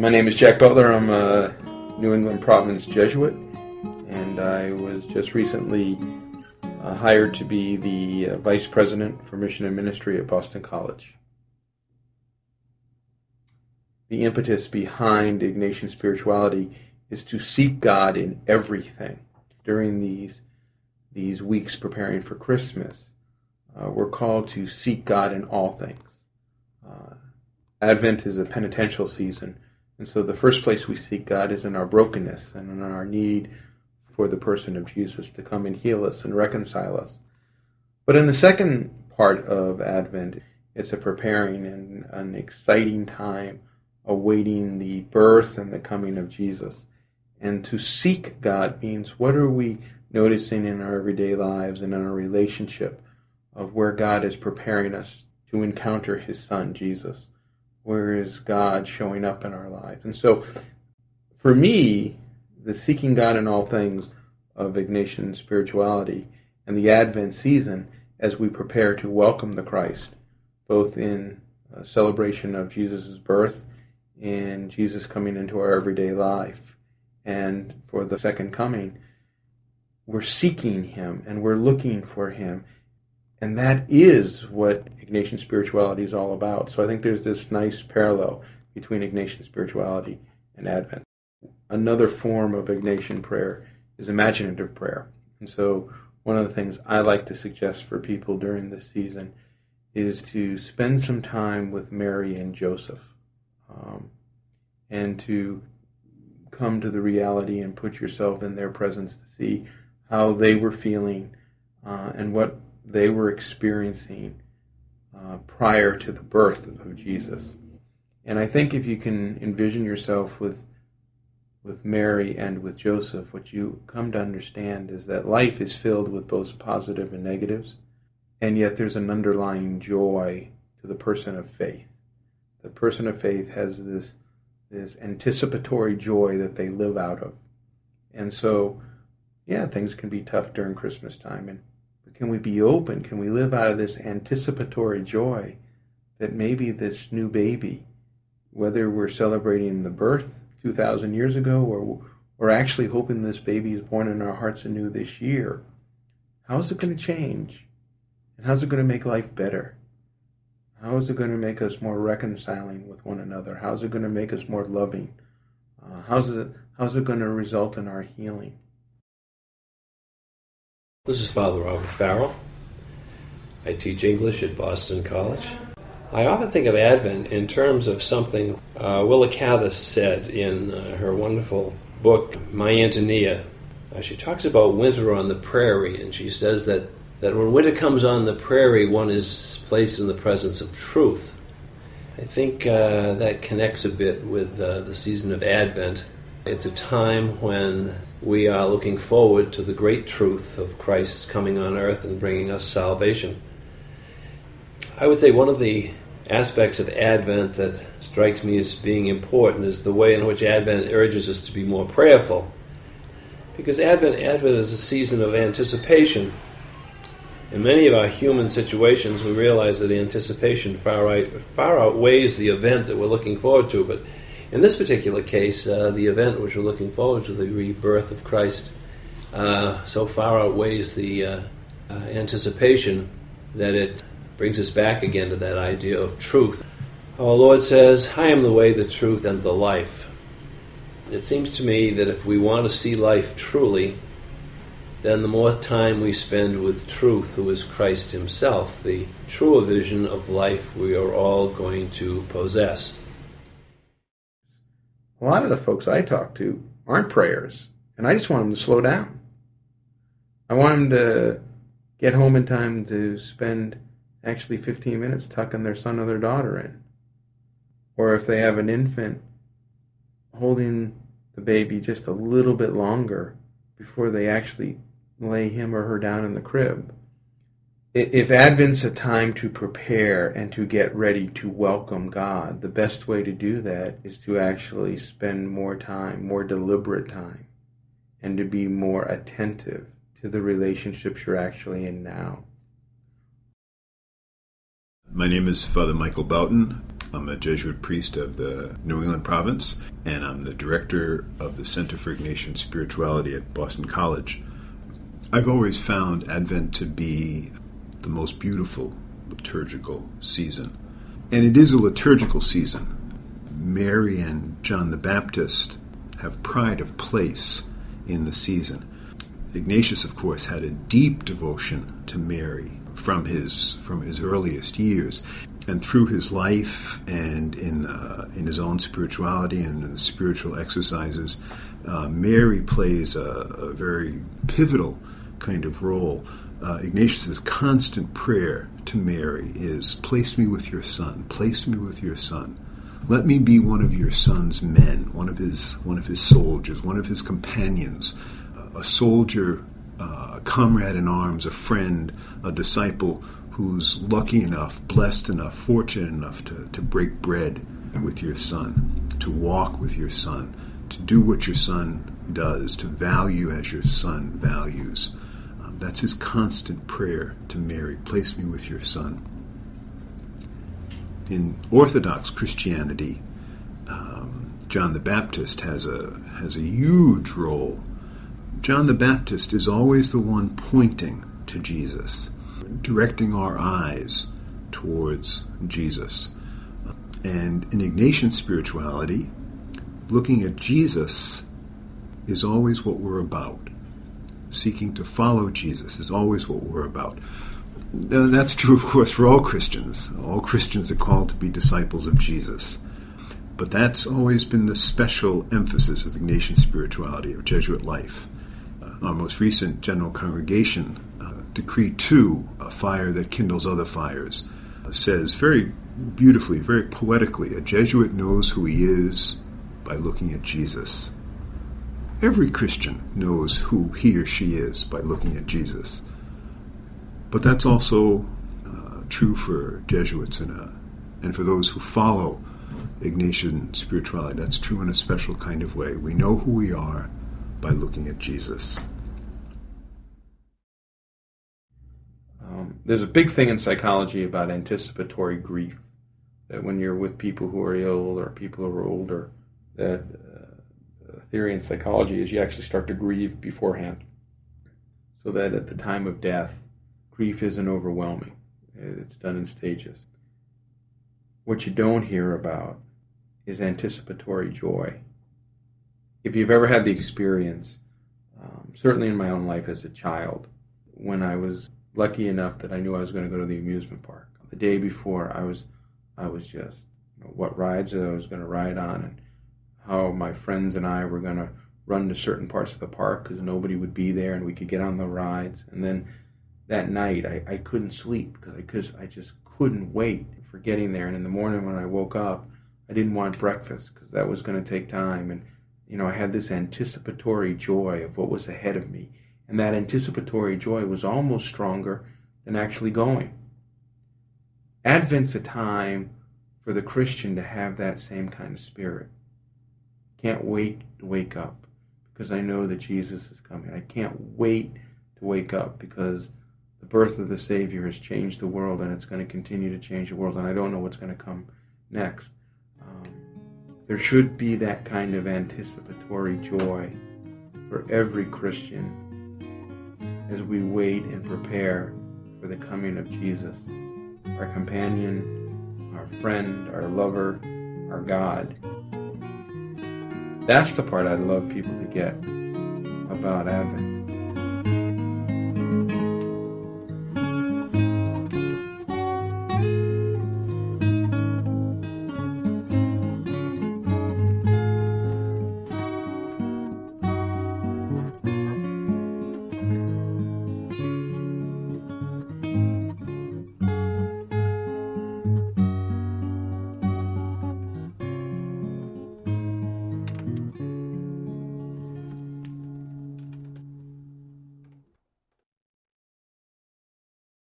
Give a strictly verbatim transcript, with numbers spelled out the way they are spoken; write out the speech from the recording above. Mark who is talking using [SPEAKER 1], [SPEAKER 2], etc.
[SPEAKER 1] My name is Jack Butler. I'm a New England Providence Jesuit, and I was just recently uh, hired to be the uh, Vice President for Mission and Ministry at Boston College. The impetus behind Ignatian spirituality is to seek God in everything. During these, these weeks preparing for Christmas, uh, we're called to seek God in all things. Uh, Advent is a penitential season, and so the first place we seek God is in our brokenness and in our need for the person of Jesus to come and heal us and reconcile us. But in the second part of Advent, it's a preparing and an exciting time awaiting the birth and the coming of Jesus. And to seek God means, what are we noticing in our everyday lives and in our relationship of where God is preparing us to encounter his Son, Jesus? Where is God showing up in our lives? And so, for me, the seeking God in all things of Ignatian spirituality and the Advent season, as we prepare to welcome the Christ, both in a celebration of Jesus' birth and Jesus coming into our everyday life, and for the second coming, we're seeking him and we're looking for him. And that is what Ignatian spirituality is all about. So I think there's this nice parallel between Ignatian spirituality and Advent. Another form of Ignatian prayer is imaginative prayer. And so one of the things I like to suggest for people during this season is to spend some time with Mary and Joseph, um, and to come to the reality and put yourself in their presence to see how they were feeling uh, and what they were experiencing uh, prior to the birth of Jesus. And I think if you can envision yourself with with Mary and with Joseph, what you come to understand is that life is filled with both positive and negatives, and yet there's an underlying joy to the person of faith. The person of faith has this, this anticipatory joy that they live out of. And so, yeah, things can be tough during Christmas time, and can we be open? Can we live out of this anticipatory joy that maybe this new baby, whether we're celebrating the birth two thousand years ago or we're actually hoping this baby is born in our hearts anew this year, how is it going to change? And how's it going to make life better? How is it going to make us more reconciling with one another? How's it going to make us more loving? Uh, how's it, how's it going to result in our healing?
[SPEAKER 2] This is Father Robert Farrell. I teach English at Boston College. I often think of Advent in terms of something uh, Willa Cather said in uh, her wonderful book, My Antonia. Uh, she talks about winter on the prairie, and she says that, that when winter comes on the prairie, one is placed in the presence of truth. I think uh, that connects a bit with uh, the season of Advent. It's a time when we are looking forward to the great truth of Christ's coming on earth and bringing us salvation. I would say one of the aspects of Advent that strikes me as being important is the way in which Advent urges us to be more prayerful. Because Advent, Advent is a season of anticipation. In many of our human situations, we realize that the anticipation far, out, far outweighs the event that we're looking forward to, but in this particular case, uh, the event which we're looking forward to, the rebirth of Christ, uh, so far outweighs the uh, uh, anticipation that it brings us back again to that idea of truth. Our Lord says, I am the way, the truth, and the life. It seems to me that if we want to see life truly, then the more time we spend with truth, who is Christ himself, the truer vision of life we are all going to possess.
[SPEAKER 1] A lot of the folks I talk to aren't prayers, and I just want them to slow down. I want them to get home in time to spend actually fifteen minutes tucking their son or their daughter in. Or if they have an infant, holding the baby just a little bit longer before they actually lay him or her down in the crib. If Advent's a time to prepare and to get ready to welcome God, the best way to do that is to actually spend more time, more deliberate time, and to be more attentive to the relationships you're actually in now.
[SPEAKER 3] My name is Father Michael Boughton. I'm a Jesuit priest of the New England province, and I'm the director of the Center for Ignatian Spirituality at Boston College. I've always found Advent to be the most beautiful liturgical season. And it is a liturgical season. Mary and John the Baptist have pride of place in the season. Ignatius, of course, had a deep devotion to Mary from his from his earliest years, and through his life and in uh, in his own spirituality and in the spiritual exercises, uh, Mary plays a, a very pivotal kind of role. Uh, Ignatius's constant prayer to Mary is, "Place me with your son. Place me with your son. Let me be one of your son's men, one of his one of his soldiers, one of his companions, a soldier, uh, a comrade in arms, a friend, a disciple who's lucky enough, blessed enough, fortunate enough to, to break bread with your son, to walk with your son, to do what your son does, to value as your son values." Um, that's his constant prayer to Mary, "Place me with your son." In Orthodox Christianity, um, John the Baptist has a has a huge role. John the Baptist is always the one pointing to Jesus, directing our eyes towards Jesus. And in Ignatian spirituality, looking at Jesus is always what we're about. Seeking to follow Jesus is always what we're about. Now, that's true, of course, for all Christians. All Christians are called to be disciples of Jesus. But that's always been the special emphasis of Ignatian spirituality, of Jesuit life. Uh, our most recent General Congregation, uh, Decree two, "A fire that kindles other fires," uh, says very beautifully, very poetically, a Jesuit knows who he is by looking at Jesus. Every Christian knows who he or she is by looking at Jesus. But that's also uh, true for Jesuits and, uh, and for those who follow Ignatian spirituality. That's true in a special kind of way. We know who we are by looking at Jesus.
[SPEAKER 1] Um, there's a big thing in psychology about anticipatory grief, that when you're with people who are ill or people who are older, that uh, theory in psychology is you actually start to grieve beforehand, so that at the time of death, grief isn't overwhelming. It's done in stages. What you don't hear about is anticipatory joy. If you've ever had the experience, um, certainly in my own life as a child, when I was lucky enough that I knew I was going to go to the amusement park, the day before I was I was just, you know, what rides I was going to ride on and how my friends and I were going to run to certain parts of the park because nobody would be there and we could get on the rides. And then that night, I, I couldn't sleep because I, cause I just couldn't wait for getting there. And in the morning when I woke up, I didn't want breakfast because that was going to take time. And, you know, I had this anticipatory joy of what was ahead of me. And that anticipatory joy was almost stronger than actually going. Advent's a time for the Christian to have that same kind of spirit. Can't wait to wake up because I know that Jesus is coming. I can't wait to wake up because the birth of the Savior has changed the world, and it's going to continue to change the world, and I don't know what's going to come next. Um, there should be that kind of anticipatory joy for every Christian as we wait and prepare for the coming of Jesus, our companion, our friend, our lover, our God. That's the part I'd love people to get about Advent.